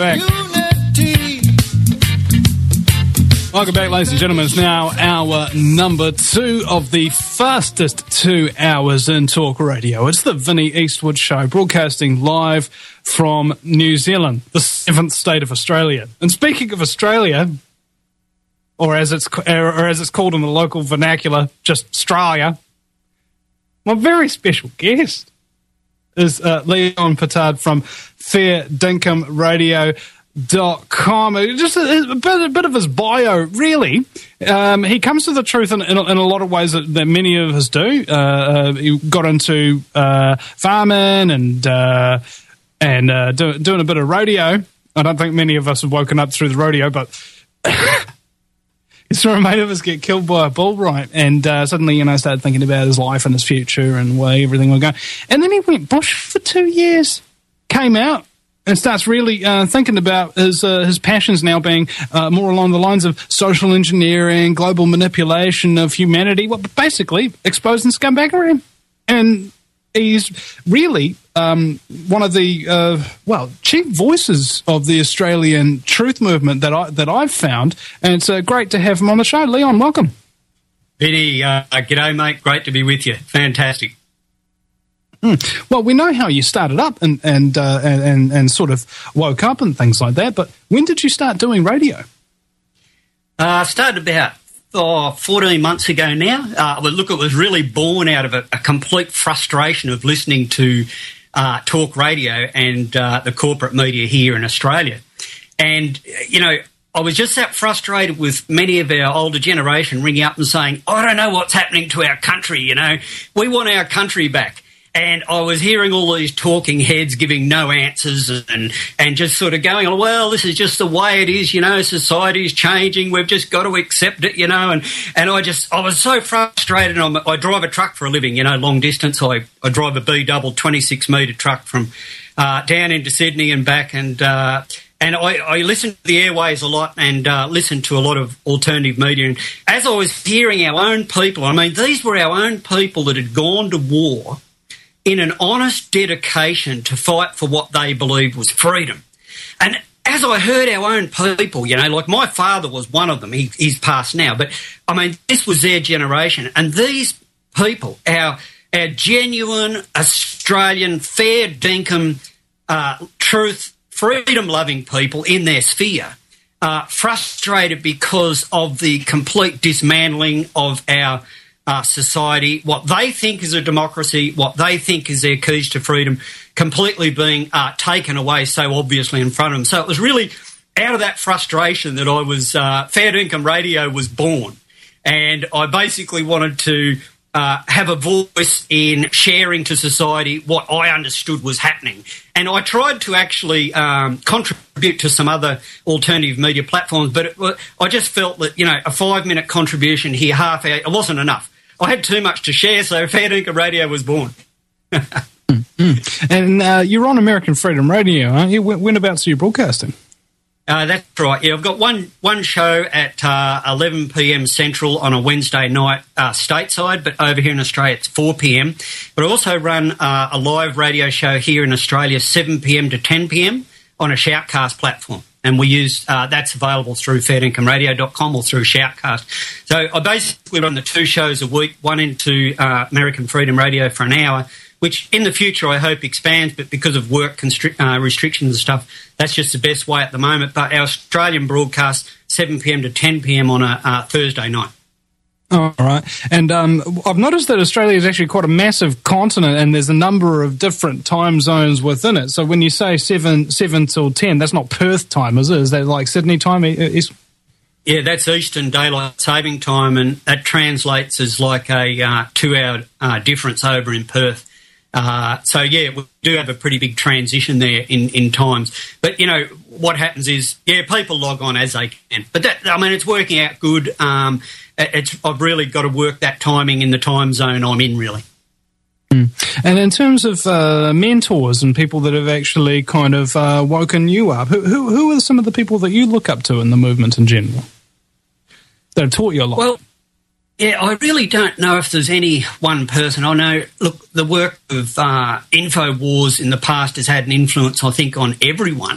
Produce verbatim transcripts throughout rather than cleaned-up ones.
back. Welcome back, ladies and gentlemen. It's now hour number two of the fastest two hours in talk radio. It's the Vinnie Eastwood Show, broadcasting live from New Zealand, the seventh state of Australia. And speaking of Australia, or as it's or as it's called in the local vernacular, just Australia, my very special guest is uh, Leon Pittard from Fair Dinkum Radio dot com. Just a, a, bit, a bit of his bio, really. Um, he comes to the truth in, in, in a lot of ways that, that many of us do. Uh, uh, he got into uh, farming and uh, and uh, do, doing a bit of rodeo. I don't think many of us have woken up through the rodeo, but he saw a mate of us get killed by a bull, right? And uh, suddenly, you know, started thinking about his life and his future and where everything was going. And then he went bush for two years, came out, and starts really uh, thinking about his uh, his passions now being uh, more along the lines of social engineering, global manipulation of humanity, well, basically exposing scumbaggery. And he's really um, one of the, uh, well, chief voices of the Australian truth movement that, I, that I've found. And it's uh, great to have him on the show. Leon, welcome. Vinny, uh, g'day, mate. Great to be with you. Fantastic. Mm. Well, we know how you started up and and, uh, and and and sort of woke up and things like that, but when did you start doing radio? I uh, started about oh, fourteen months ago now. Uh, but look, it was really born out of a, a complete frustration of listening to uh, talk radio and uh, the corporate media here in Australia. And, you know, I was just that frustrated with many of our older generation ringing up and saying, I don't know what's happening to our country, you know. We want our country back. And I was hearing all these talking heads giving no answers and, and just sort of going, well, this is just the way it is, you know, society's changing, we've just got to accept it, you know. And, and I just, I was so frustrated. I'm, I drive a truck for a living, you know, long distance. I, I drive a B-double twenty-six metre truck from uh, down into Sydney and back. And uh, and I, I listen to the airways a lot and uh, listen to a lot of alternative media. And as I was hearing our own people, I mean, these were our own people that had gone to war in an honest dedication to fight for what they believed was freedom. And as I heard our own people, you know, like my father was one of them, he, he's passed now, but I mean, this was their generation. And these people, our our genuine Australian, fair dinkum, uh, truth, freedom-loving people in their sphere, uh, frustrated because of the complete dismantling of our Uh, society, what they think is a democracy, what they think is their keys to freedom, completely being uh, taken away so obviously in front of them. So it was really out of that frustration that I was, uh, Fair Dinkum Radio was born. And I basically wanted to uh, have a voice in sharing to society what I understood was happening. And I tried to actually um, contribute to some other alternative media platforms, but it, I just felt that, you know, a five-minute contribution here, half hour, it wasn't enough. I had too much to share, so Fair Dinkum Radio was born. mm-hmm. And uh, you're on American Freedom Radio, aren't you? When, whenabouts are you broadcasting? Uh, that's right. Yeah, I've got one one show at uh, eleven p.m. Central on a Wednesday night uh, stateside, but over here in Australia it's four p.m. But I also run uh, a live radio show here in Australia seven p.m. to ten p.m. on a Shoutcast platform. And we use, uh, that's available through fair dinkum radio dot com or through Shoutcast. So I basically run the two shows a week, one into uh, American Freedom Radio for an hour, which in the future I hope expands, but because of work constri- uh, restrictions and stuff, that's just the best way at the moment. But our Australian broadcast, seven p.m. to ten p.m. on a uh, Thursday night. All right. And um, I've noticed that Australia is actually quite a massive continent and there's a number of different time zones within it. So when you say seven seven till ten, that's not Perth time, is it? Is that like Sydney time? Is- yeah, that's Eastern Daylight Saving Time, and that translates as like a uh, two-hour uh, difference over in Perth. Uh, so, yeah, we do have a pretty big transition there in, in times. But, you know, what happens is, yeah, people log on as they can. But, that, I mean, it's working out good. Um, it's I've really got to work that timing in the time zone I'm in, really. Mm. And in terms of uh, mentors and people that have actually kind of uh, woken you up, who, who who are some of the people that you look up to in the movement in general that have taught you a lot? Well, yeah, I really don't know if there's any one person. I know, look, the work of uh, InfoWars in the past has had an influence, I think, on everyone.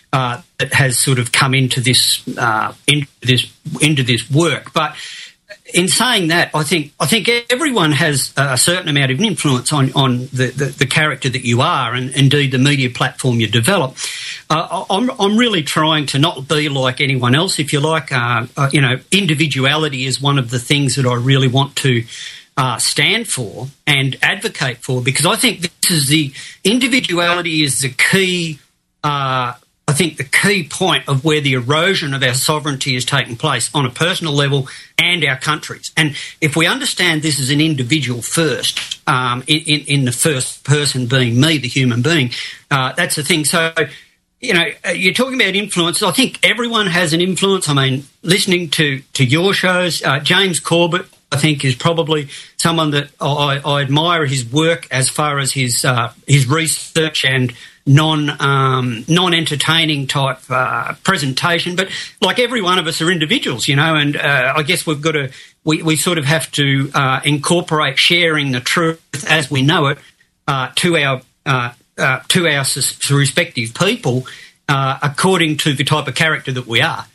uh, that has sort of come into this uh, into this into this work. But in saying that, I think I think everyone has a certain amount of influence on on the, the, the character that you are, and indeed the media platform you develop. Uh, I'm I'm really trying to not be like anyone else, if you like. Uh, uh, you know, individuality is one of the things that I really want to uh, stand for and advocate for, because I think this is the individuality is the key. Uh, I think the key point of where the erosion of our sovereignty is taking place on a personal level and our countries. And if we understand this as an individual first, um, in, in, in the first person being me, the human being, uh, that's the thing. So, you know, you're talking about influence. I think everyone has an influence. I mean, listening to, to your shows, uh, James Corbett, I think, is probably someone that I, I admire his work as far as his uh, his research and non um, non entertaining type uh, presentation. But like every one of us are individuals, you know, and uh, I guess we've got to we, we sort of have to uh, incorporate sharing the truth as we know it uh, to our uh, uh, to our respective people uh, according to the type of character that we are.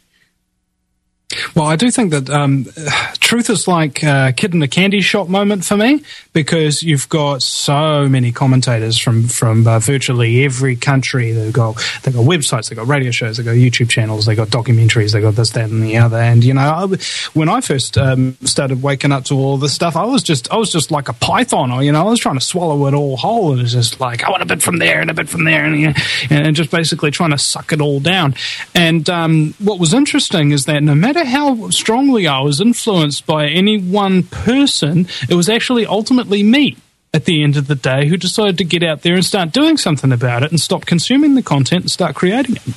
Well, I do think that um, truth is like a kid in a candy shop moment for me, because you've got so many commentators from from uh, virtually every country. They've got they've got websites, they've got radio shows, they've got YouTube channels, they've got documentaries, they've got this, that, and the other. And you know, I, when I first um, started waking up to all this stuff, I was just I was just like a python, or you know, I was trying to swallow it all whole. It was just like I want a bit from there and a bit from there, and you know, and just basically trying to suck it all down. And um, what was interesting is that no matter how strongly I was influenced by any one person, it was actually ultimately me at the end of the day who decided to get out there and start doing something about it and stop consuming the content and start creating it.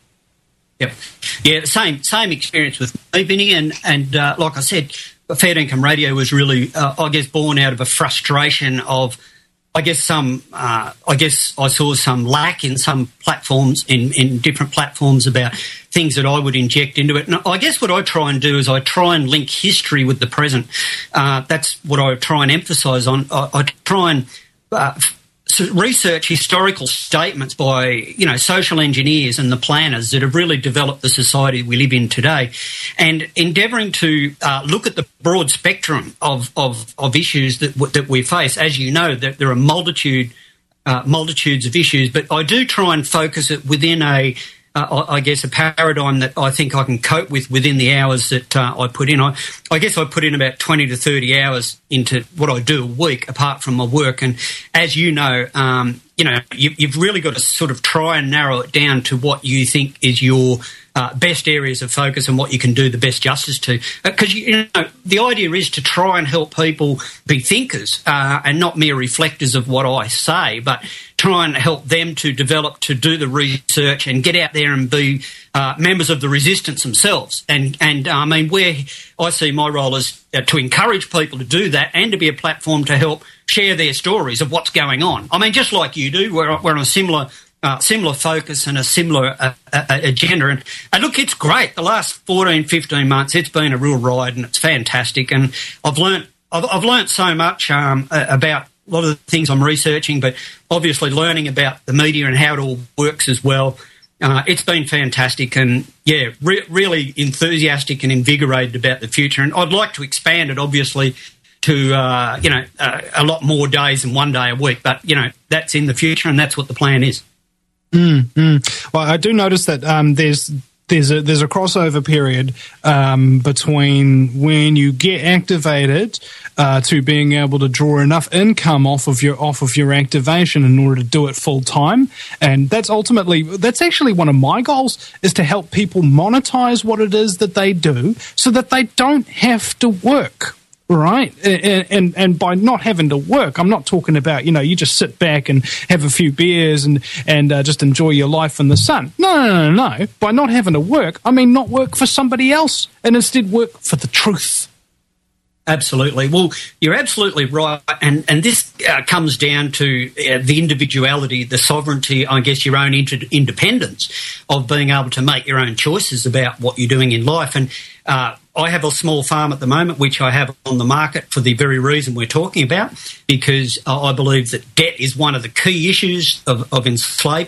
Yep. Yeah, same same experience with me, Vinny, and, and uh, like I said, Fair Income Radio was really, uh, I guess, born out of a frustration of I guess some. Uh, I guess I saw some lack in some platforms, in, in different platforms, about things that I would inject into it. And I guess what I try and do is I try and link history with the present. Uh, that's what I try and emphasise on. I, I try and uh, research historical statements by, you know, social engineers and the planners that have really developed the society we live in today, and endeavouring to uh, look at the broad spectrum of, of, of issues that that we face. As you know, there, there are multitude uh, multitudes of issues, but I do try and focus it within a Uh, I guess a paradigm that I think I can cope with within the hours that uh, I put in. I, I guess I put in about twenty to thirty hours into what I do a week, apart from my work. And as you know, um, you know, you, you've really got to sort of try and narrow it down to what you think is your uh, best areas of focus and what you can do the best justice to. Because, uh, you know, the idea is to try and help people be thinkers uh, and not mere reflectors of what I say, but try and help them to develop, to do the research and get out there and be uh, members of the resistance themselves. And, and uh, I mean, where I see my role is uh, to encourage people to do that and to be a platform to help share their stories of what's going on. I mean, just like you do, we're, we're on a similar uh, similar focus and a similar uh, uh, agenda. And, and look, it's great. The last fourteen, fifteen months, it's been a real ride and it's fantastic. And I've learnt, I've, I've learnt so much um, about a lot of the things I'm researching, but obviously learning about the media and how it all works as well. Uh, it's been fantastic and, yeah, re- really enthusiastic and invigorated about the future. And I'd like to expand it, obviously, to, uh, you know, uh, a lot more days than one day a week. But, you know, that's in the future and that's what the plan is. Mm, mm. Well, I do notice that um, there's there's a there's a crossover period um, between when you get activated uh, to being able to draw enough income off of your off of your activation in order to do it full time, and that's ultimately that's actually one of my goals, is to help people monetize what it is that they do, so that they don't have to work. Right, and, and and by not having to work, I'm not talking about, you know, you just sit back and have a few beers and and uh, just enjoy your life in the sun. No, no, no, no. By not having to work, I mean not work for somebody else, and instead work for the truth. Absolutely. Well, you're absolutely right, and and this uh, comes down to uh, the individuality, the sovereignty, I guess, your own inter- independence of being able to make your own choices about what you're doing in life. And uh, I have a small farm at the moment, which I have on the market for the very reason we're talking about, because uh, I believe that debt is one of the key issues of, of enslavement.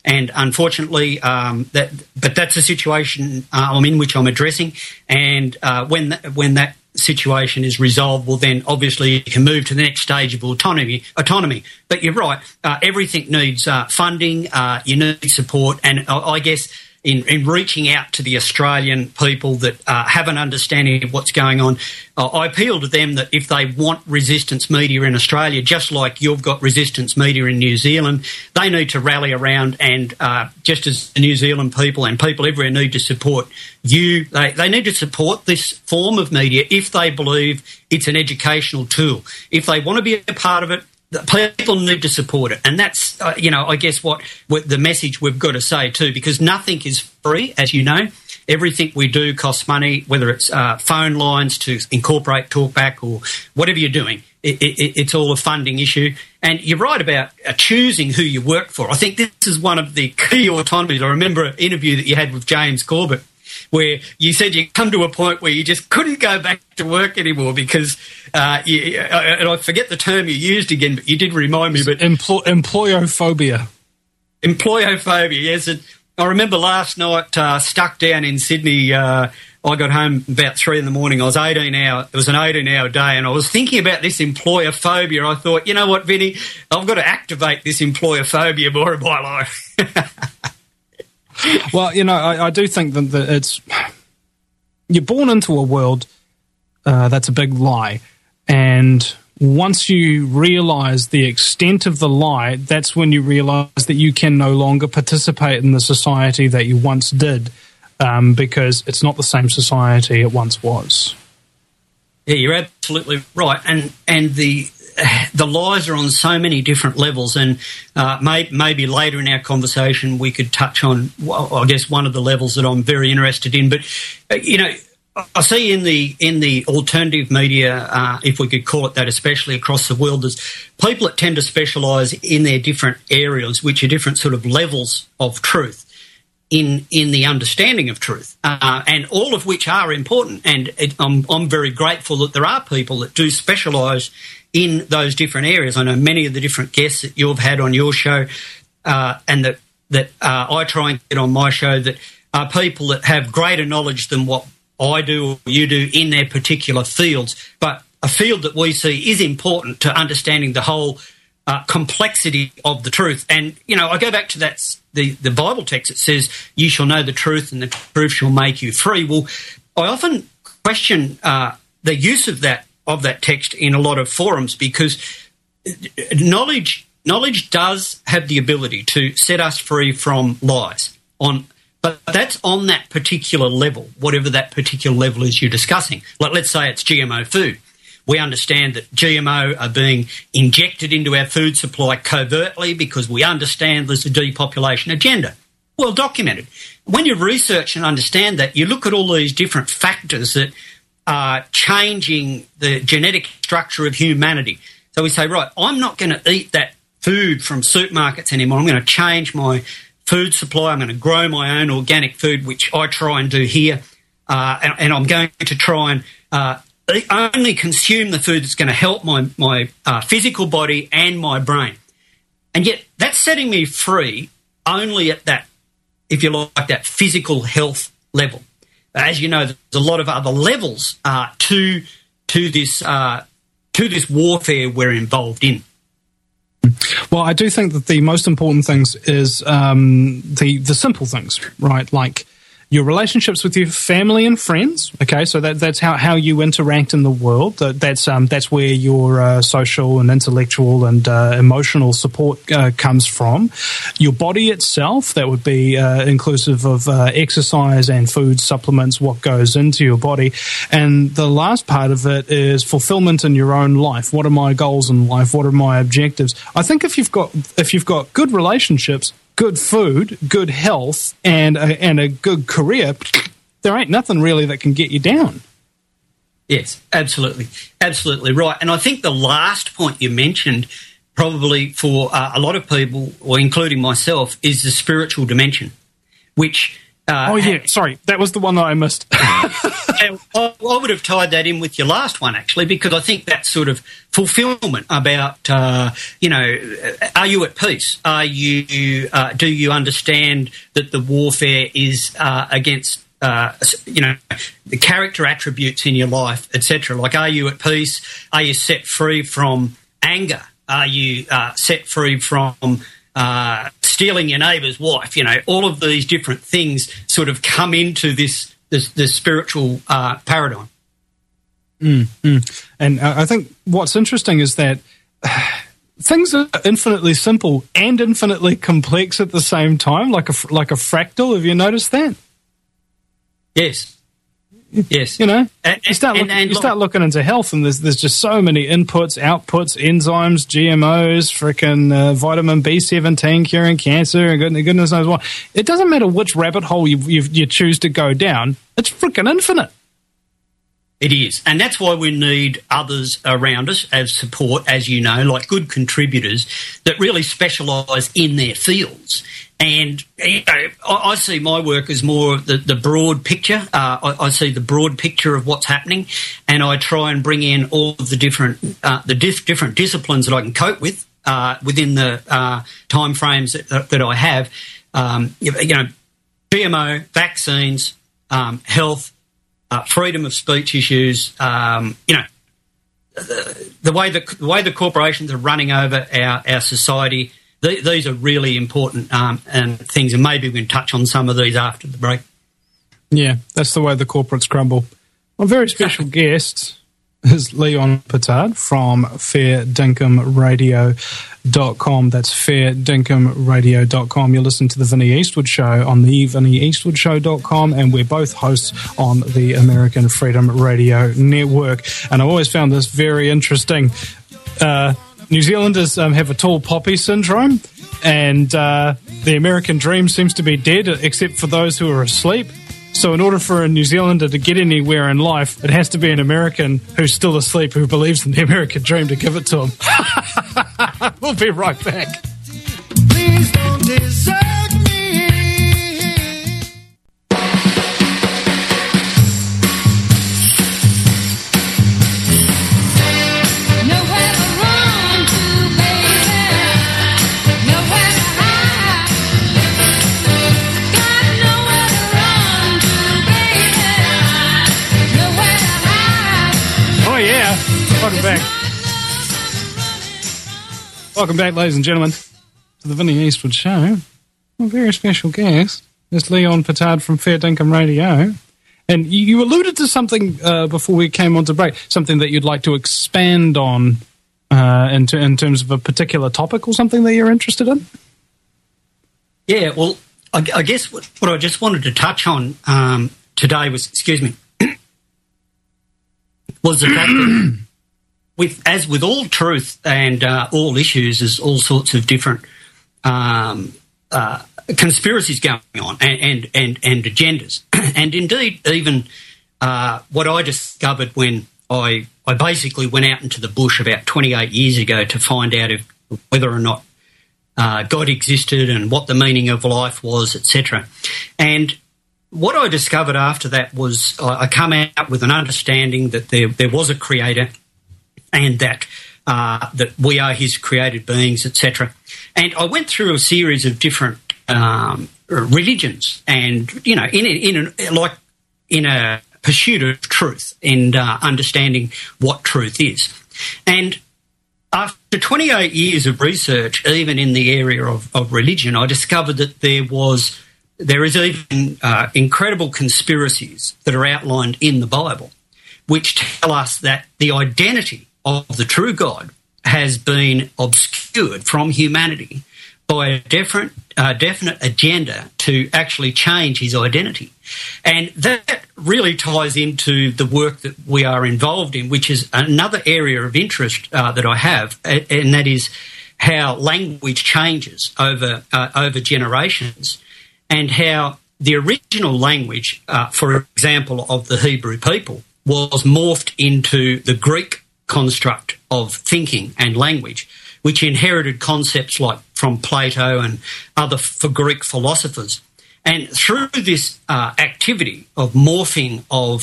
And unfortunately, um, that but that's a situation uh, I'm in which I'm addressing. And uh, when th- when that situation is resolved, well, then obviously you can move to the next stage of autonomy. Autonomy. But you're right. Uh, everything needs uh, funding. Uh, you need support, and I, I guess. In, in reaching out to the Australian people that uh, have an understanding of what's going on, uh, I appeal to them that if they want resistance media in Australia, just like you've got resistance media in New Zealand, they need to rally around and uh, just as the New Zealand people and people everywhere need to support you, they, they need to support this form of media if they believe it's an educational tool. If they want to be a part of it, the people need to support it. And that's, uh, you know, I guess what, what the message we've got to say too, because nothing is free, as you know. Everything we do costs money, whether it's uh, phone lines to incorporate talkback or whatever you're doing. It, it, it's all a funding issue. And you're right about uh, choosing who you work for. I think this is one of the key autonomies. I remember an interview that you had with James Corbett, where you said you come to a point where you just couldn't go back to work anymore because, uh, you, and I forget the term you used again, but you did remind me. But Empl- employophobia. Employophobia, yes. And I remember last night, uh, stuck down in Sydney, uh, I got home about three in the morning. I was eighteen hour. It was an eighteen-hour day, and I was thinking about this employophobia. I thought, you know what, Vinny, I've got to activate this employophobia more in my life. Well, you know, I, I do think that, that it's you're born into a world uh, that's a big lie, and once you realise the extent of the lie, that's when you realise that you can no longer participate in the society that you once did, um, because it's not the same society it once was. Yeah, you're absolutely right, and and the. The lies are on so many different levels, and uh, may, maybe later in our conversation we could touch on, well, I guess, one of the levels that I'm very interested in. But uh, you know, I see in the in the alternative media, uh, if we could call it that, especially across the world, there's people that tend to specialise in their different areas, which are different sort of levels of truth in in the understanding of truth, uh, and all of which are important. And it, I'm I'm very grateful that there are people that do specialise in those different areas. I know many of the different guests that you've had on your show uh, and that, that uh, I try and get on my show that are people that have greater knowledge than what I do or you do in their particular fields. But a field that we see is important to understanding the whole uh, complexity of the truth. And, you know, I go back to that the, the Bible text. It says, you shall know the truth and the truth shall make you free. Well, I often question uh, the use of that of that text in a lot of forums, because knowledge knowledge does have the ability to set us free from lies, on, but that's on that particular level, whatever that particular level is you're discussing. Like, let's say it's G M O food. We understand that G M O are being injected into our food supply covertly because we understand there's a depopulation agenda. Well documented. When you research and understand that, you look at all these different factors that Uh, changing the genetic structure of humanity. So we say, right, I'm not going to eat that food from supermarkets anymore. I'm going to change my food supply. I'm going to grow my own organic food, which I try and do here. Uh, and, and I'm going to try and uh, eat, only consume the food that's going to help my, my uh, physical body and my brain. And yet that's setting me free only at that, if you like, that physical health level. As you know, there's a lot of other levels uh, to to this uh, to this warfare we're involved in. Well, I do think that the most important things is um, the the simple things, right? Like your relationships with your family and friends. Okay, so that that's how, how you interact in the world. That, that's um that's where your uh, social and intellectual and uh, emotional support uh, comes from. Your body itself, that would be uh, inclusive of uh, exercise and food supplements, what goes into your body. And the last part of it is fulfillment in your own life. What are my goals in life? What are my objectives? I think if you've got if you've got good relationships, good food, good health, and a, and a good career, there ain't nothing really that can get you down. Yes, absolutely. Absolutely right. And I think the last point you mentioned, probably for uh, a lot of people, or including myself, is the spiritual dimension, which... Uh, oh, yeah, sorry. That was the one that I missed. I, I would have tied that in with your last one, actually, because I think that sort of fulfilment about, uh, you know, are you at peace? Are you? Uh, do you understand that the warfare is uh, against, uh, you know, the character attributes in your life, et cetera? Like, are you at peace? Are you set free from anger? Are you uh, set free from uh, stealing your neighbour's wife? You know, all of these different things sort of come into this this, this spiritual uh, paradigm. Mm, mm. And uh, I think what's interesting is that uh, things are infinitely simple and infinitely complex at the same time, like a like a fractal. Have you noticed that? Yes. Yes, you know, and, you start, and, look, and you start looking into health, and there's there's just so many inputs, outputs, enzymes, G M Os, frickin' uh, vitamin B seventeen curing cancer, and goodness, goodness knows what. It doesn't matter which rabbit hole you you, you choose to go down; it's frickin' infinite. It is, and that's why we need others around us as support, as you know, like good contributors that really specialise in their fields. And you know, I, I see my work as more of the, the broad picture. Uh, I, I see the broad picture of what's happening, and I try and bring in all of the different uh, the diff- different disciplines that I can cope with uh, within the uh, time frames that, that I have. Um, you know, G M O, vaccines, um, health, uh, freedom of speech issues. Um, you know, the, the way the, the way the corporations are running over our, our society. These are really important um, and things, and maybe we can touch on some of these after the break. Yeah, that's the way the corporates crumble. Our very special guest is Leon Pittard from fair dinkum radio dot com. That's fair dinkum radio dot com. You're listening to the Vinnie Eastwood Show on the vinnie eastwood show dot com, and we're both hosts on the American Freedom Radio Network. And I always found this very interesting. Uh, New Zealanders um, have a tall poppy syndrome, and uh, the American dream seems to be dead, except for those who are asleep. So in order for a New Zealander to get anywhere in life, it has to be an American who's still asleep, who believes in the American dream, to give it to him. We'll be right back. Please don't desert me. Welcome back. Welcome back, ladies and gentlemen, to the Vinnie Eastwood Show. A very special guest is Leon Pittard from Fair Dinkum Radio. And you alluded to something uh, before we came on to break, something that you'd like to expand on uh, in, t- in terms of a particular topic or something that you're interested in? Yeah, well, I, I guess what, what I just wanted to touch on um, today was, excuse me, was the fact that with, as with all truth and uh, all issues, there's all sorts of different um, uh, conspiracies going on and, and, and, and agendas. And indeed, even uh, what I discovered when I, I basically went out into the bush about twenty-eight years ago to find out if, whether or not uh, God existed and what the meaning of life was, et cetera. And what I discovered after that was I come out with an understanding that there, there was a creator and that uh, that we are his created beings, et cetera. And I went through a series of different um, religions, and you know, in a, in a, like in a pursuit of truth and uh, understanding what truth is. And after twenty-eight years of research, even in the area of, of religion, I discovered that there was there is even uh, incredible conspiracies that are outlined in the Bible, which tell us that the identity of the true God has been obscured from humanity by a different, uh, definite agenda to actually change his identity. And that really ties into the work that we are involved in, which is another area of interest uh, that I have, and that is how language changes over uh, over generations, and how the original language, uh, for example, of the Hebrew people was morphed into the Greek construct of thinking and language, which inherited concepts like from Plato and other for Greek philosophers. And through this uh, activity of morphing of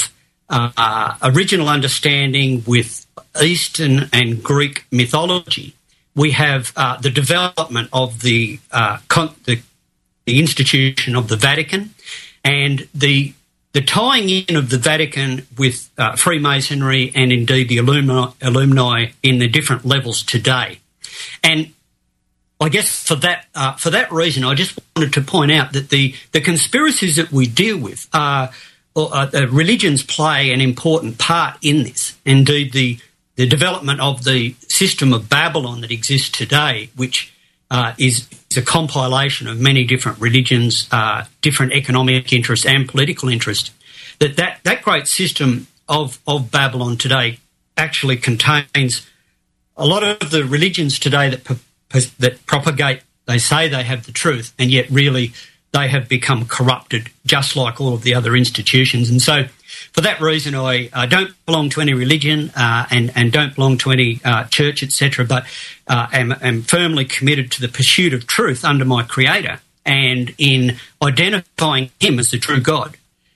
uh, original understanding with Eastern and Greek mythology, we have uh, the development of the, uh, con- the the institution of the Vatican, and the the tying in of the Vatican with uh, Freemasonry and indeed the Illumini, Illuminati in the different levels today. And I guess for that uh, for that reason, I just wanted to point out that the, the conspiracies that we deal with are, or, uh, uh, religions play an important part in this. Indeed, the the development of the system of Babylon that exists today, which uh, is, is a compilation of many different religions, uh, different economic interests and political interests, that, that that great system of, of Babylon today actually contains a lot of the religions today that that propagate, they say they have the truth, and yet really they have become corrupted just like all of the other institutions. And so for that reason, I uh, don't belong to any religion uh, and, and don't belong to any uh, church, et cetera, but uh, am, am firmly committed to the pursuit of truth under my Creator and in identifying Him as the true God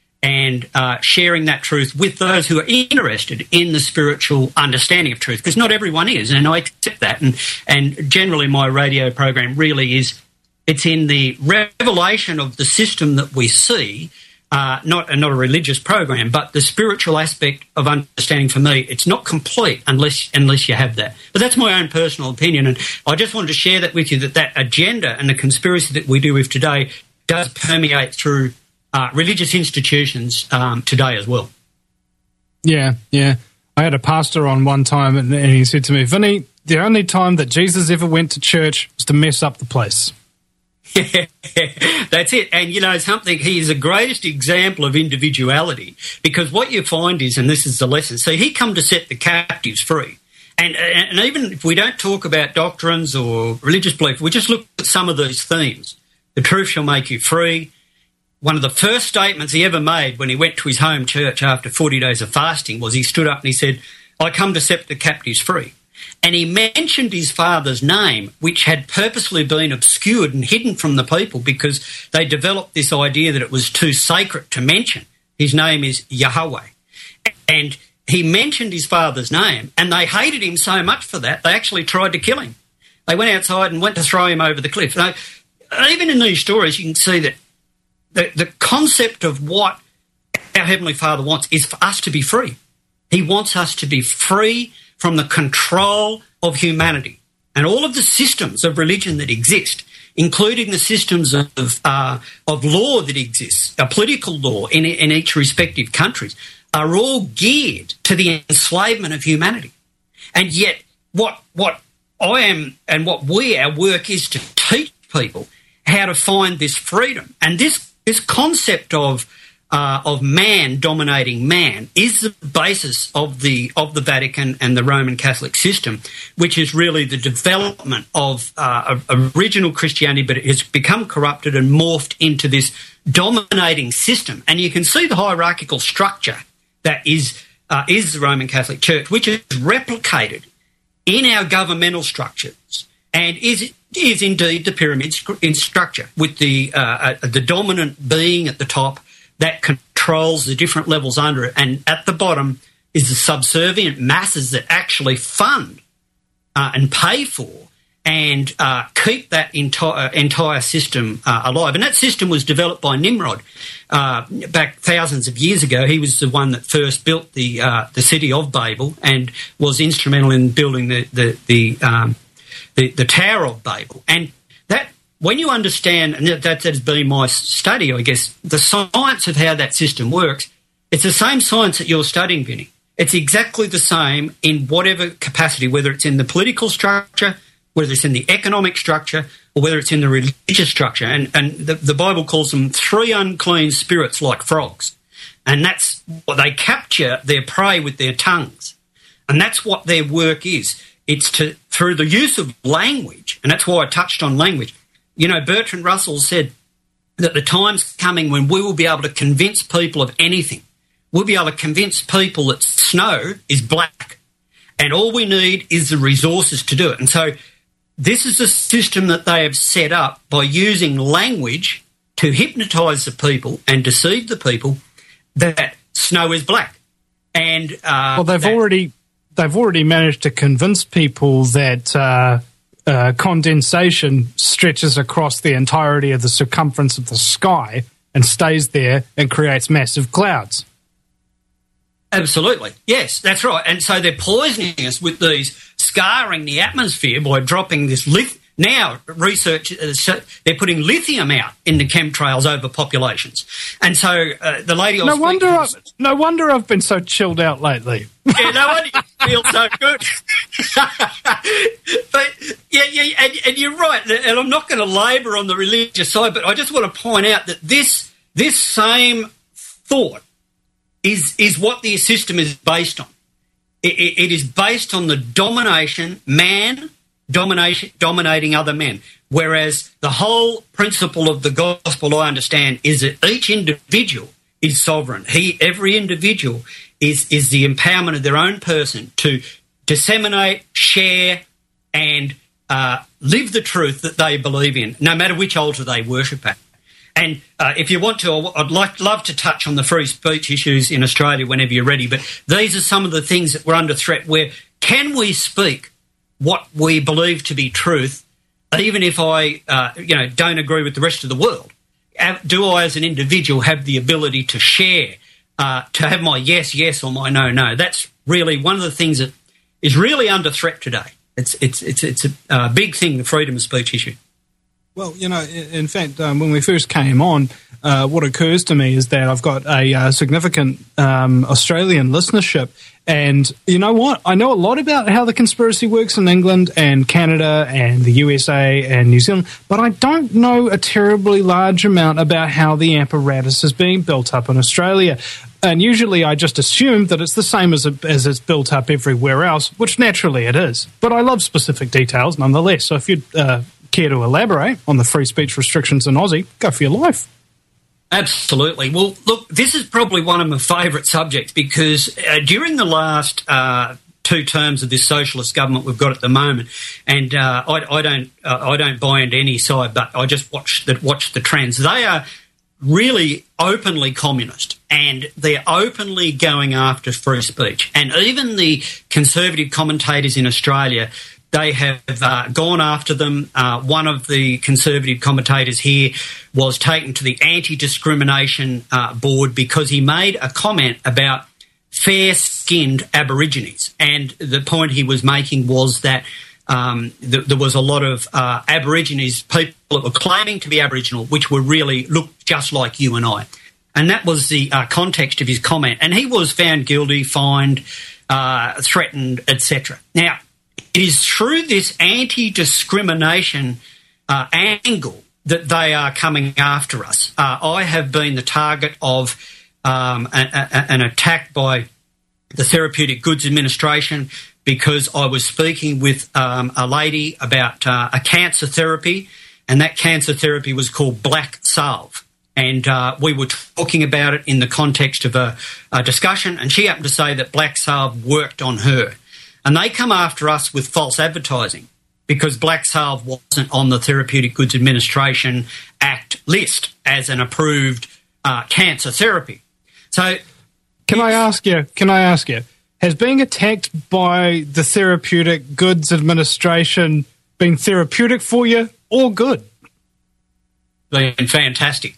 and uh, sharing that truth with those who are interested in the spiritual understanding of truth, because not everyone is, and I accept that. And, and generally my radio program really is, it's in the revelation of the system that we see, uh, not, not a religious program, but the spiritual aspect of understanding for me, it's not complete unless unless you have that. But that's my own personal opinion, and I just wanted to share that with you, that that agenda and the conspiracy that we deal with today does permeate through Uh, religious institutions um, today as well. Yeah, yeah. I had a pastor on one time and, and he said to me, Vinny, the only time that Jesus ever went to church was to mess up the place. Yeah, that's it. And, you know, something, he is the greatest example of individuality, because what you find is, and this is the lesson, see, he come to set the captives free. And, and even if we don't talk about doctrines or religious belief, we just look at some of these themes. The truth shall make you free. One of the first statements he ever made when he went to his home church after forty days of fasting was he stood up and he said, I come to set the captives free. And he mentioned his father's name, which had purposely been obscured and hidden from the people because they developed this idea that it was too sacred to mention. His name is Yahweh. And he mentioned his father's name, and they hated him so much for that, they actually tried to kill him. They went outside and went to throw him over the cliff. Now, even in these stories, you can see that The, the concept of what our Heavenly Father wants is for us to be free. He wants us to be free from the control of humanity and all of the systems of religion that exist, including the systems of uh, of law that exists, a political law in, in each respective countries, are all geared to the enslavement of humanity. And yet what what I am and what we, our work is to teach people how to find this freedom. And this This concept of uh, of man dominating man is the basis of the of the Vatican and the Roman Catholic system, which is really the development of uh, original Christianity, but it has become corrupted and morphed into this dominating system. And you can see the hierarchical structure that is uh, is the Roman Catholic Church, which is replicated in our governmental structures and is is indeed the pyramid in structure, with the uh, uh, the dominant being at the top that controls the different levels under it, and at the bottom is the subservient masses that actually fund uh, and pay for and uh, keep that entire entire system uh, alive. And that system was developed by Nimrod uh, back thousands of years ago. He was the one that first built the uh, the city of Babel and was instrumental in building the the the um, The, the Tower of Babel. And that, when you understand, and that, that has been my study, I guess, the science of how that system works, it's the same science that you're studying, Vinny. It's exactly the same in whatever capacity, whether it's in the political structure, whether it's in the economic structure, or whether it's in the religious structure. And, and the, the Bible calls them three unclean spirits like frogs. And that's what they capture their prey with their tongues. And that's what their work is. It's to, through the use of language, and that's why I touched on language. You know, Bertrand Russell said that the time's coming when we will be able to convince people of anything. We'll be able to convince people that snow is black, and all we need is the resources to do it. And so this is a system that they have set up by using language to hypnotise the people and deceive the people that snow is black. And uh, well, they've that, already they've already managed to convince people that uh, uh, condensation stretches across the entirety of the circumference of the sky and stays there and creates massive clouds. Absolutely. Yes, that's right. And so they're poisoning us with these, scarring the atmosphere by dropping this lithium. Now, research, uh, they're putting lithium out in the chemtrails over populations. And so uh, the lady I was no wonder, I, to, no wonder I've been so chilled out lately. Yeah, no wonder you feel so good. But, yeah, yeah, and, and you're right. And I'm not going to labour on the religious side, but I just want to point out that this this same thought is is what the system is based on. It, it, it is based on the domination, man domination, dominating other men, whereas the whole principle of the gospel, I understand, is that each individual is sovereign. He, every individual is is the empowerment of their own person to disseminate, share, and uh, live the truth that they believe in, no matter which altar they worship at. And uh, if you want to, I'd like love to touch on the free speech issues in Australia whenever you're ready, but these are some of the things that we're under threat where can we speak what we believe to be truth, even if I uh, you know, don't agree with the rest of the world? Do I as an individual have the ability to share, uh, to have my yes, yes or my no, no? That's really one of the things that is really under threat today. It's, it's, it's, it's a uh, big thing, the freedom of speech issue. Well, you know, in fact, um, when we first came on, uh, what occurs to me is that I've got a uh, significant um, Australian listenership. And you know what? I know a lot about how the conspiracy works in England and Canada and the U S A and New Zealand, but I don't know a terribly large amount about how the apparatus is being built up in Australia. And usually I just assume that it's the same as, a, as it's built up everywhere else, which naturally it is. But I love specific details nonetheless. So if you'd uh, care to elaborate on the free speech restrictions in Aussie, go for your life. Absolutely. Well, look, this is probably one of my favourite subjects because uh, during the last uh, two terms of this socialist government we've got at the moment, and uh, I, I don't, uh, I don't buy into any side, but I just watch the watch the trends. They are really openly communist, and they're openly going after free speech. And even the conservative commentators in Australia, they have uh, gone after them. Uh, one of the conservative commentators here was taken to the Anti-Discrimination uh, Board because he made a comment about fair-skinned Aborigines. And the point he was making was that um, th- there was a lot of uh, Aborigines, people that were claiming to be Aboriginal, which were really looked just like you and I. And that was the uh, context of his comment. And he was found guilty, fined, uh, threatened, et cetera. Now, it is through this anti-discrimination uh, angle that they are coming after us. Uh, I have been the target of um, a, a, an attack by the Therapeutic Goods Administration because I was speaking with um, a lady about uh, a cancer therapy, and that cancer therapy was called Black Salve. And uh, we were talking about it in the context of a, a discussion, and she happened to say that Black Salve worked on her. And they come after us with false advertising because Black Salve wasn't on the Therapeutic Goods Administration Act list as an approved uh, cancer therapy. So, can I ask you? Can I ask you? Has being attacked by the Therapeutic Goods Administration been therapeutic for you or good? Been fantastic.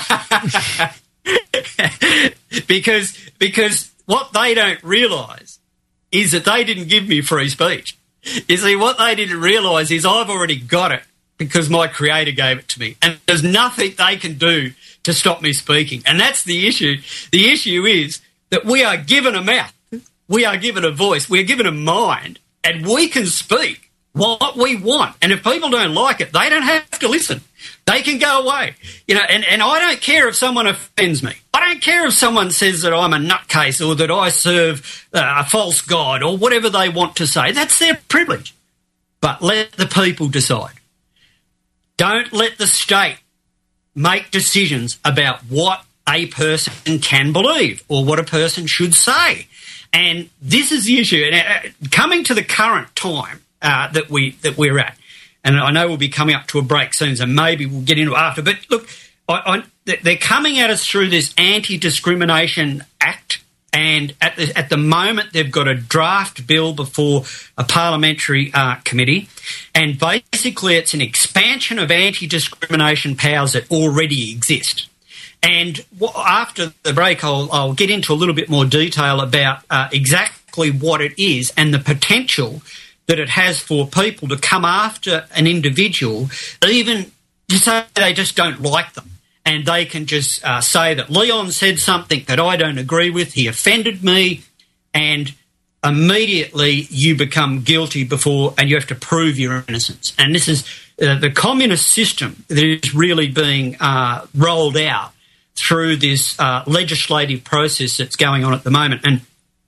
because because what they don't realise is that they didn't give me free speech. You see, what they didn't realise is I've already got it because my creator gave it to me. And there's nothing they can do to stop me speaking. And that's the issue. The issue is that we are given a mouth. We are given a voice. We're given a mind. And we can speak what we want. And if people don't like it, they don't have to listen. They can go away. You know, and, and I don't care if someone offends me. I don't care if someone says that I'm a nutcase or that I serve uh, a false god or whatever they want to say. That's their privilege. But let the people decide. Don't let the state make decisions about what a person can believe or what a person should say. And this is the issue. And uh, coming to the current time uh, that we that we're at, and I know we'll be coming up to a break soon, so maybe we'll get into it after. But look, I, I, they're coming at us through this Anti-Discrimination Act, And at the, at the moment, they've got a draft bill before a parliamentary uh, committee. And basically, it's an expansion of anti-discrimination powers that already exist. And w- after the break, I'll, I'll get into a little bit more detail about uh, exactly what it is and the potential that it has for people to come after an individual, even to say they just don't like them. And they can just uh, say that Leon said something that I don't agree with, he offended me, and immediately you become guilty before, and you have to prove your innocence. And this is uh, the communist system that is really being uh, rolled out through this uh, legislative process that's going on at the moment. And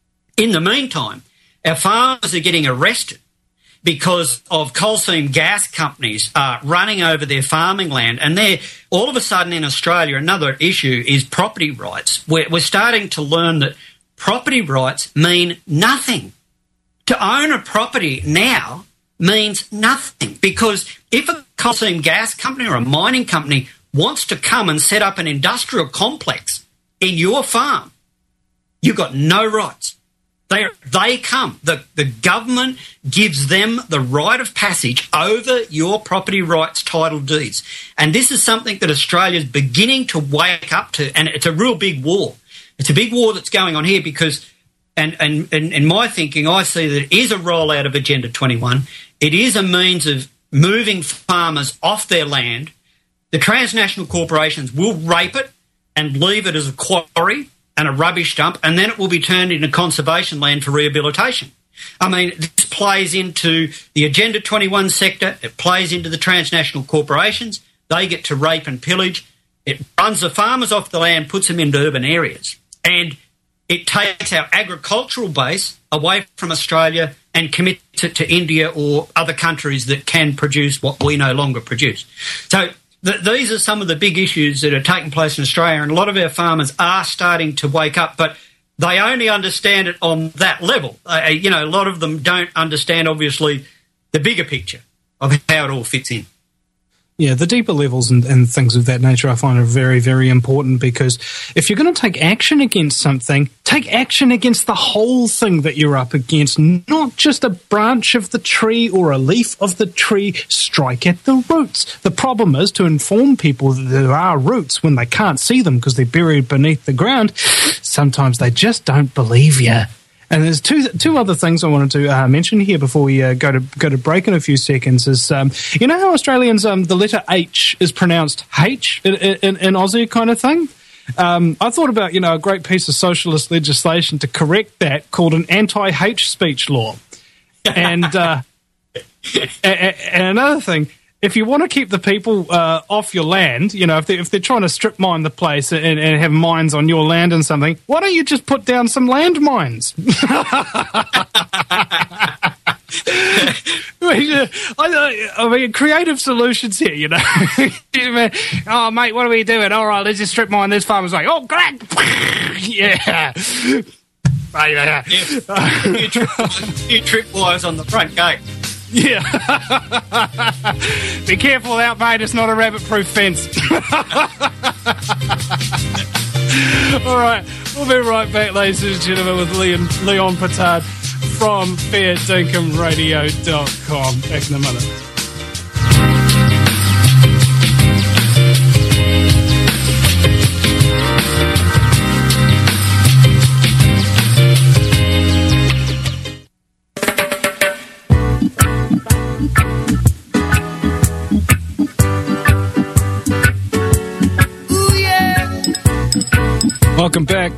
in the meantime, our farmers are getting arrested because of coal seam gas companies uh, running over their farming land. And they're, all of a sudden in Australia, another issue is property rights. We're, we're starting to learn that property rights mean nothing. To own a property now means nothing, because if a coal seam gas company or a mining company wants to come and set up an industrial complex in your farm, you've got no rights. They they come. The, the government gives them the right of passage over your property rights title deeds. And this is something that Australia is beginning to wake up to, and it's a real big war. It's a big war that's going on here because, and, and, and in my thinking, I see that it is a rollout of Agenda twenty-one. It is a means of moving farmers off their land. The transnational corporations will rape it and leave it as a quarry and a rubbish dump, and then it will be turned into conservation land for rehabilitation. I mean, this plays into the Agenda twenty-one sector. It plays into the transnational corporations. They get to rape and pillage. It runs the farmers off the land, puts them into urban areas. And it takes our agricultural base away from Australia and commits it to India or other countries that can produce what we no longer produce. So th- these are some of the big issues that are taking place in Australia, and a lot of our farmers are starting to wake up, but they only understand it on that level. Uh, you know, a lot of them don't understand, obviously, the bigger picture of how it all fits in. Yeah, the deeper levels and, and things of that nature I find are very, very important, because if you're going to take action against something, take action against the whole thing that you're up against, not just a branch of the tree or a leaf of the tree. Strike at the roots. The problem is to inform people that there are roots when they can't see them because they're buried beneath the ground. Sometimes they just don't believe you. And there's two two other things I wanted to uh, mention here before we uh, go to go to break in a few seconds. Is um, you know how Australians um, the letter H is pronounced H in, in, in Aussie kind of thing. Um, I thought about you know a great piece of socialist legislation to correct that called an anti-H speech law. And uh, and, and another thing, if you want to keep the people uh, off your land, you know, if they're, if they're trying to strip mine the place and, and have mines on your land and something, why don't you just put down some land mines? I mean, creative solutions here, you know. Oh, mate, what are we doing? All right, let's just strip mine. This farmer's like, oh, great. Yeah. Yeah. You trip, you trip wires on the front gate. Yeah. Be careful out, mate. It's not a rabbit-proof fence. All right. We'll be right back, ladies and gentlemen, with Leon, Leon Pittard from fair dinkum radio dot com. Back in a minute. Welcome back.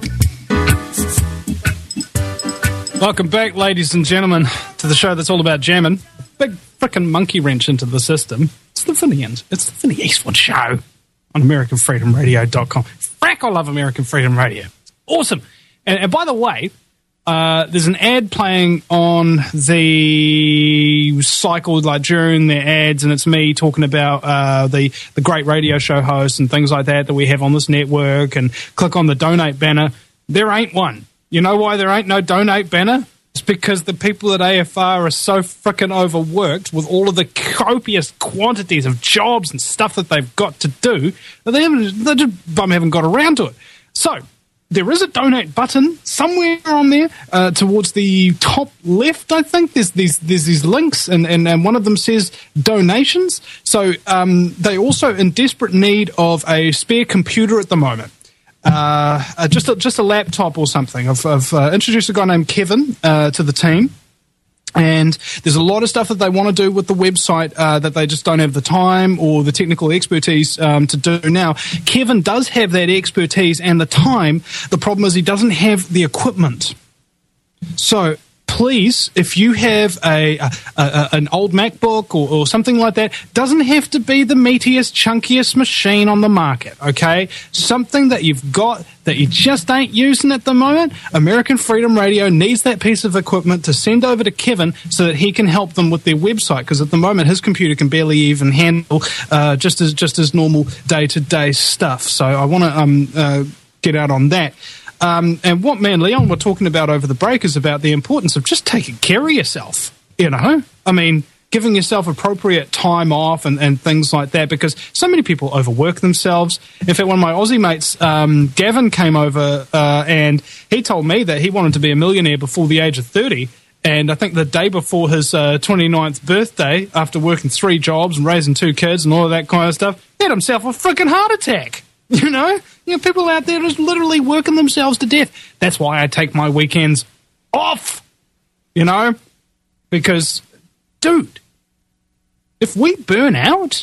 Welcome back, ladies and gentlemen, to the show that's all about jamming. Big frickin' monkey wrench into the system. It's the Finians. It's the Vinnie Eastwood Show on American Freedom Radio dot com. Frack, I love American Freedom Radio. It's awesome. And, and by the way, uh, there's an ad playing on the cycle, like during their ads, and it's me talking about uh, the, the great radio show hosts and things like that that we have on this network, and click on the donate banner. There ain't one. You know why there ain't no donate banner? It's because the people at A F R are so frickin' overworked with all of the copious quantities of jobs and stuff that they've got to do that they haven't, they just bum haven't got around to it. So, there is a donate button somewhere on there uh, towards the top left, I think. There's these there's these links, and, and, and one of them says donations. So um, they also in desperate need of a spare computer at the moment. Uh, uh, just, a, just a laptop or something. I've, I've uh, introduced a guy named Kevin uh, to the team. And there's a lot of stuff that they want to do with the website uh, that they just don't have the time or the technical expertise um, to do now. Kevin does have that expertise and the time. The problem is he doesn't have the equipment. So please, if you have a, a, a an old MacBook or, or something like that, doesn't have to be the meatiest, chunkiest machine on the market, okay? Something that you've got that you just ain't using at the moment. American Freedom Radio needs that piece of equipment to send over to Kevin so that he can help them with their website, because at the moment his computer can barely even handle uh, just as just as normal day-to-day stuff. So I want to um, uh, get out on that. Um, and what me and Leon were talking about over the break is about the importance of just taking care of yourself, you know? I mean, giving yourself appropriate time off and, and things like that, because so many people overwork themselves. In fact, one of my Aussie mates, um, Gavin, came over uh, and he told me that he wanted to be a millionaire before the age of thirty. And I think the day before his uh, twenty-ninth birthday, after working three jobs and raising two kids and all of that kind of stuff, he had himself a freaking heart attack. You know? You know, people out there just literally working themselves to death. That's why I take my weekends off, you know? Because, dude, if we burn out,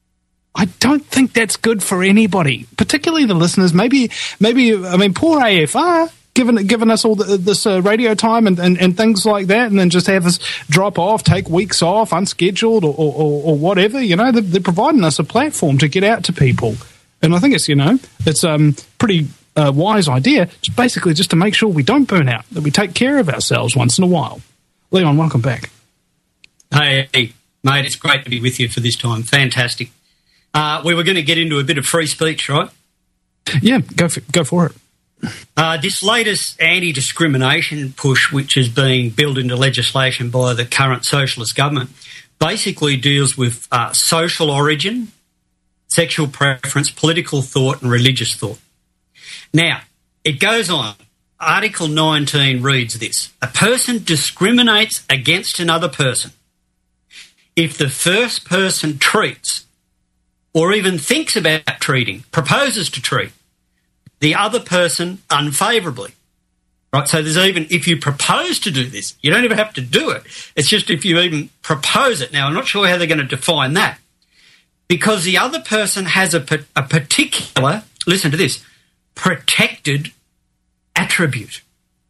I don't think that's good for anybody, particularly the listeners. Maybe, maybe I mean, poor A F R, giving, giving us all the, this uh, radio time and, and, and things like that, and then just have us drop off, take weeks off, unscheduled or, or, or whatever. You know, they're, they're providing us a platform to get out to people. And I think it's, you know, it's a um, pretty uh, wise idea, just basically just to make sure we don't burn out, that we take care of ourselves once in a while. Leon, welcome back. Hey, mate, it's great to be with you for this time. Fantastic. Uh, we were going to get into a bit of free speech, right? Yeah, go for, go for it. Uh, this latest anti-discrimination push, which is being built into legislation by the current socialist government, basically deals with uh, social origin, sexual preference, political thought and religious thought. Now, it goes on. Article nineteen reads this: a person discriminates against another person if the first person treats or even thinks about treating, proposes to treat, the other person unfavourably. Right, so there's even, if you propose to do this, you don't even have to do it. It's just if you even propose it. Now, I'm not sure how they're going to define that, because the other person has a, a particular, listen to this, protected attribute.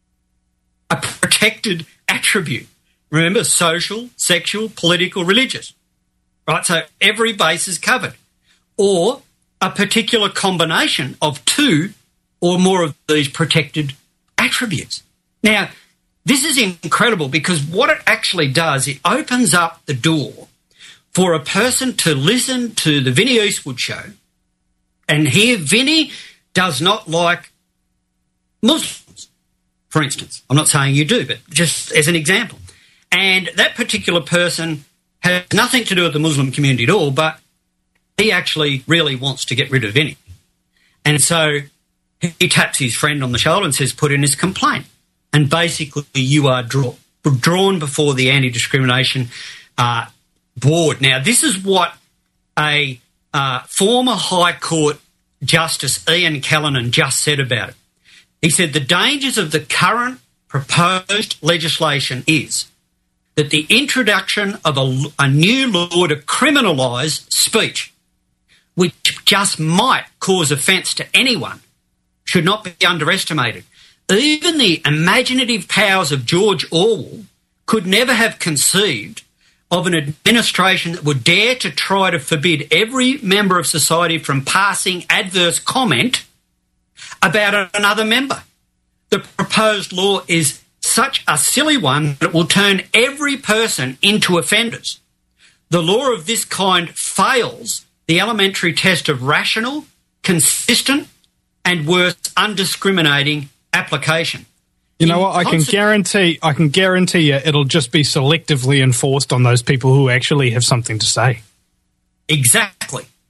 A protected attribute. Remember, social, sexual, political, religious. Right, so every base is covered. Or a particular combination of two or more of these protected attributes. Now, this is incredible, because what it actually does, it opens up the door for a person to listen to the Vinnie Eastwood show and hear Vinnie does not like Muslims, for instance. I'm not saying you do, but just as an example. And that particular person has nothing to do with the Muslim community at all, but he actually really wants to get rid of Vinnie. And so he taps his friend on the shoulder and says, put in his complaint. And basically you are draw, drawn before the anti-discrimination uh board. Now, this is what a uh, former High Court Justice Ian Callanan just said about it. He said the dangers of the current proposed legislation is that the introduction of a, a new law to criminalise speech, which just might cause offence to anyone, should not be underestimated. Even the imaginative powers of George Orwell could never have conceived of an administration that would dare to try to forbid every member of society from passing adverse comment about another member. The proposed law is such a silly one that it will turn every person into offenders. The law of this kind fails the elementary test of rational, consistent, and worse, undiscriminating application. You know what? I can guarantee. I can guarantee you, it'll just be selectively enforced on those people who actually have something to say. Exactly,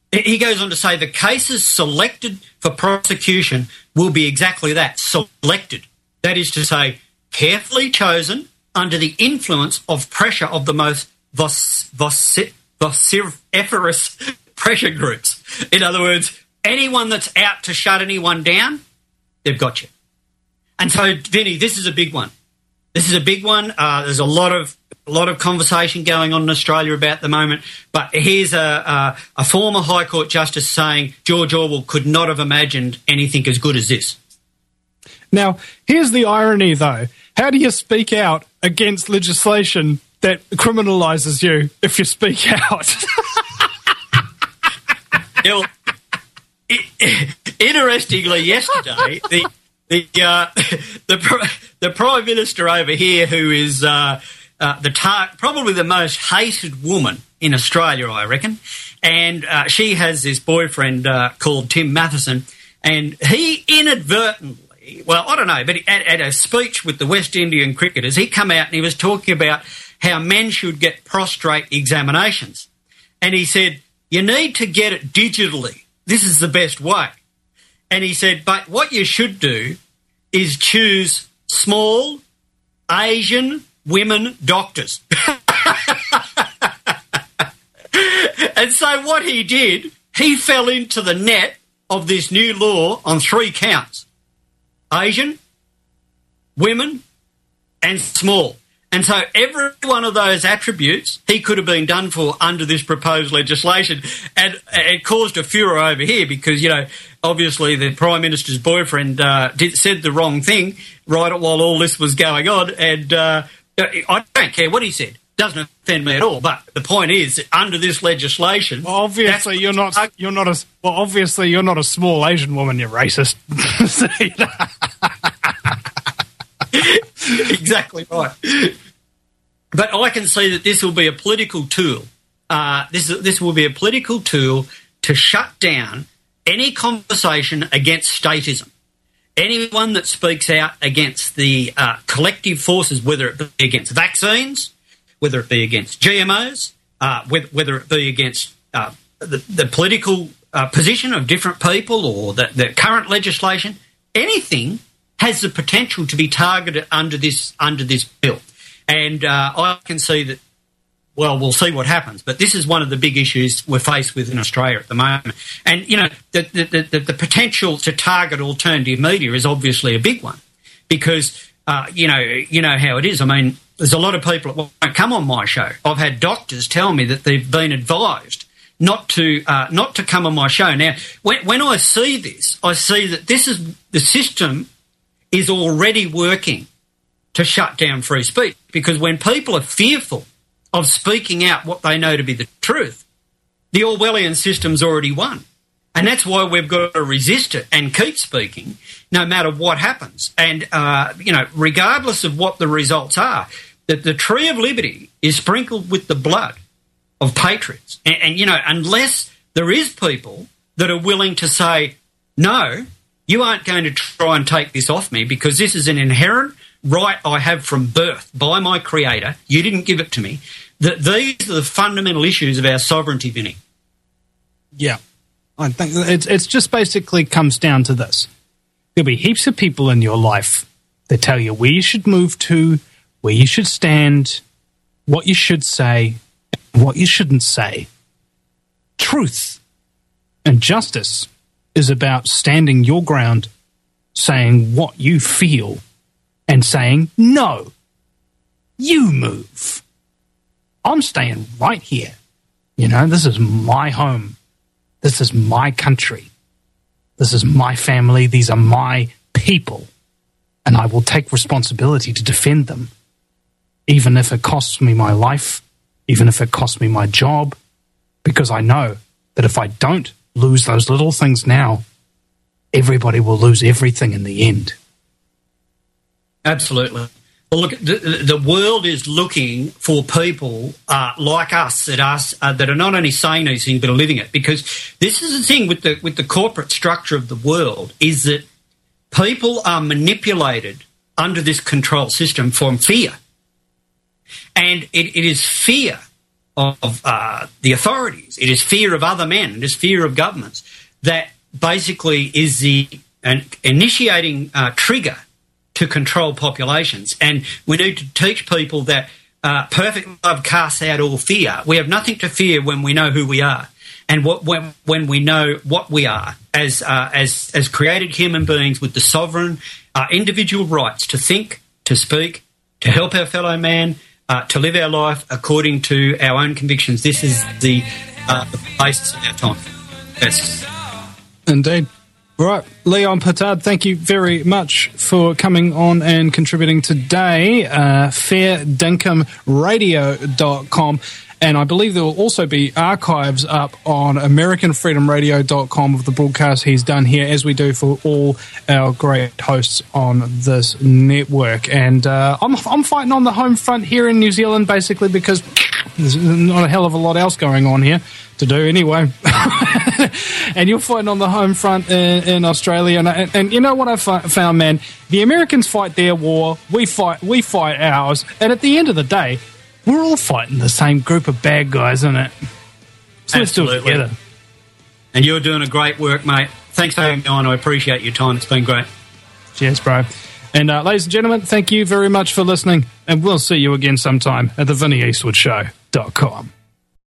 He goes on to say the cases selected for prosecution will be exactly that, selected. That is to say, carefully chosen under the influence of pressure of the most vociferous pressure groups. In other words, anyone that's out to shut anyone down, they've got you. And so, Vinny, this is a big one. This is a big one. Uh, there's a lot of a lot of conversation going on in Australia about the moment. But here's a, a, a former High Court Justice saying George Orwell could not have imagined anything as good as this. Now, here's the irony, though. How do you speak out against legislation that criminalises you if you speak out? Yeah, well, it, interestingly, yesterday, the the uh, the the Prime Minister over here, who is uh, uh, the tar- probably the most hated woman in Australia, I reckon, and uh, she has this boyfriend uh, called Tim Matheson, and he inadvertently, well, I don't know, but at, at a speech with the West Indian cricketers, he come out and he was talking about how men should get prostrate examinations, and he said, you need to get it digitally. This is the best way. And he said, but what you should do is choose small Asian women doctors. And so what he did, he fell into the net of this new law on three counts. Asian, women, and small. And so every one of those attributes he could have been done for under this proposed legislation. And it caused a furor over here because, you know, obviously the Prime Minister's boyfriend uh, did, said the wrong thing right while all this was going on. And uh, I don't care what he said. Doesn't offend me at all. But the point is that under this legislation... Well, obviously you're not, you're not a... Well, obviously you're not a small Asian woman, you racist. Exactly right. But I can see that this will be a political tool. Uh, this this will be a political tool to shut down any conversation against statism. Anyone that speaks out against the uh, collective forces, whether it be against vaccines, whether it be against G M Os, uh, whether, whether it be against uh, the, the political uh, position of different people or the, the current legislation, anything has the potential to be targeted under this under this bill. And uh, I can see that, well, we'll see what happens. But this is one of the big issues we're faced with in Australia at the moment. And, you know, the, the, the, the potential to target alternative media is obviously a big one because, uh, you know, you know how it is. I mean, there's a lot of people that won't come on my show. I've had doctors tell me that they've been advised not to uh, not to come on my show. Now, when, when I see this, I see that this is the system is already working to shut down free speech because when people are fearful of speaking out what they know to be the truth, the Orwellian system's already won. And that's why we've got to resist it and keep speaking no matter what happens. And, uh, you know, regardless of what the results are, that the tree of liberty is sprinkled with the blood of patriots. And, and, you know, unless there is people that are willing to say, no, you aren't going to try and take this off me because this is an inherent right I have from birth by my Creator. You didn't give it to me. That these are the fundamental issues of our sovereignty, Vinny. Yeah. I think it's, it's just basically comes down to this. There'll be heaps of people in your life that tell you where you should move to, where you should stand, what you should say, what you shouldn't say. Truth and justice is about standing your ground, saying what you feel, and saying, no, you move. I'm staying right here. You know, this is my home. This is my country. This is my family. These are my people. And I will take responsibility to defend them, even if it costs me my life, even if it costs me my job, because I know that if I don't lose those little things now, everybody will lose everything in the end. Absolutely. Well, look, the, the world is looking for people uh, like us that us uh, that are not only saying these things but are living it. Because this is the thing with the with the corporate structure of the world is that people are manipulated under this control system from fear, and it, it is fear of uh, the authorities. It is fear of other men. It is fear of governments that basically is the an initiating uh, trigger to control populations. And we need to teach people that uh, perfect love casts out all fear. We have nothing to fear when we know who we are, and what, when, when we know what we are as uh, as as created human beings with the sovereign uh, individual rights to think, to speak, to help our fellow man, uh, to live our life according to our own convictions. This is the, uh, the basis of our time. That's indeed. Right, Leon Pittard, thank you very much for coming on and contributing today. Uh, fair dinkum radio dot com. And I believe there will also be archives up on American Freedom Radio dot com of the broadcast he's done here, as we do for all our great hosts on this network. And uh, I'm, I'm fighting on the home front here in New Zealand, basically, because there's not a hell of a lot else going on here to do anyway. And you're fighting on the home front in, in Australia. And, and, and you know what I've found, man? The Americans fight their war, we fight, we fight ours. And at the end of the day, we're all fighting the same group of bad guys, isn't it? So let's do it together. And you're doing a great work, mate. Thanks for having me on. I appreciate your time. It's been great. Cheers, bro. And uh, ladies and gentlemen, thank you very much for listening. And we'll see you again sometime at the Vinnie Eastwood Show dot com.